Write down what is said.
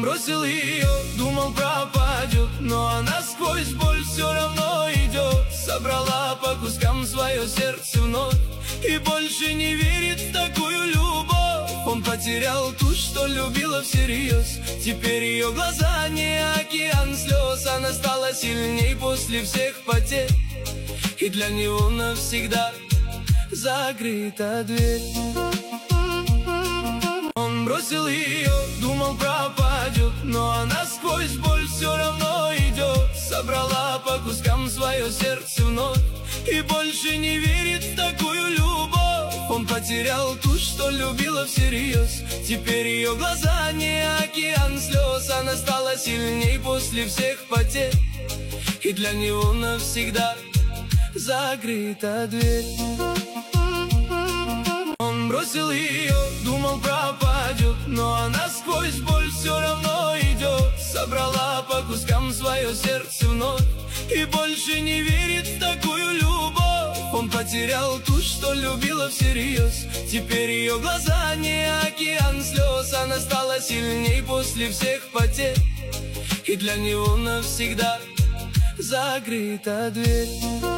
бросил ее, думал пропадет, но она сквозь боль все равно идет. Собрала по кускам свое сердце вновь и больше не верит в такую любовь. Он потерял ту, что любила всерьез. Теперь ее глаза не океан слез. Она стала сильней после всех потерь, и для него навсегда закрыта дверь. Он бросил ее, думал пропадет, но она сквозь боль все равно идет. Собрала по кускам свое сердце вновь и больше не верит в такую любовь. Он потерял ту, что любила всерьез. Теперь ее глаза не океан слез. Она стала сильней после всех потерь, и для него навсегда закрыта дверь. Он бросил ее, думал пропадет, но она сквозь боль все равно идет. Собрала по кускам свое сердце вновь и больше не верит в такую любовь. Он потерял ту, что любила всерьез. Теперь ее глаза не океан слез. Она стала сильней после всех потерь, и для него навсегда закрыта дверь.